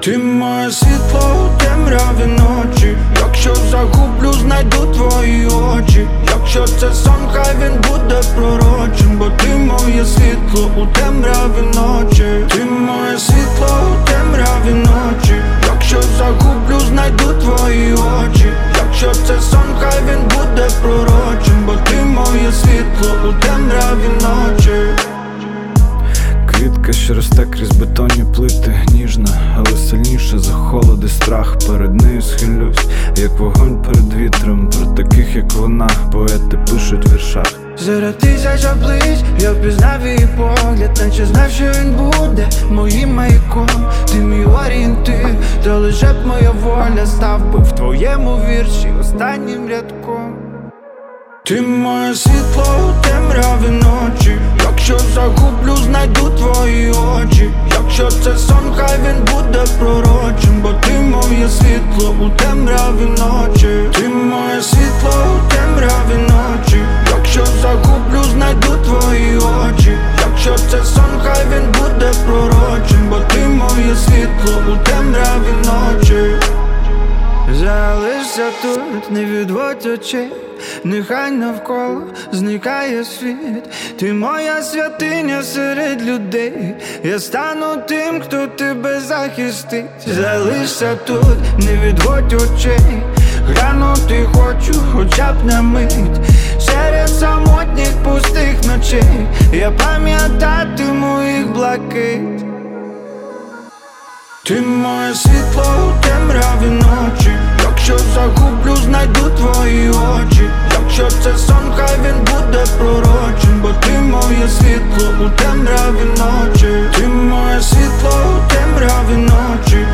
Ти моє світло у темряві ночі. Якщо загублю, знайду твої очі. Якщо це сон, хай він буде пророчим, бо ти моє світло у темряві ночі. Ти моє світло у темряві ночі. Якщо загублю, знайду твої очі. Якщо це сон, хай він буде пророчим, бо ти моє світло у темряві ночі. Квітка, що росте крізь бетонні плити, ніжна, але сильніше за холод і страх. Перед нею схилюсь, як вогонь перед вітром. Про таких, як вона, поети пишуть в віршах. Серед тисяч облич я впізнав її погляд, наче знав, що він буде моїм маяком. Ти мій орієнтир, та лише б моя воля став би в твоєму вірші останнім рядком. Ти моє світло у темряві ночі. Якщо загублю, знайду твої очі. Якщо це сон, хай він буде пророчим, бо ти моє світло у темряві ночі. Ти моє світло у темряві ночі. Якщо загублю, знайду твої очі. Якщо це сон, хай він буде пророчим, бо ти моє світло у темряві ночі. Залишся тут, не відводь очей. Нехай навколо зникає світ. Ти моя святиня серед людей. Я стану тим, хто тебе захистить. Залишся тут, не відводь очей. Глянути хочу, хоча б на мить. Серед самотніх пустих ночей я пам'ятатиму їх блакить. Ти моє світло у темряві ночі. Якщо загублю, знайду твої очі. Якщо це сон, хай він буде пророчим, бо ти моє світло у темряві ночі. Ти моє світло у темряві ночі.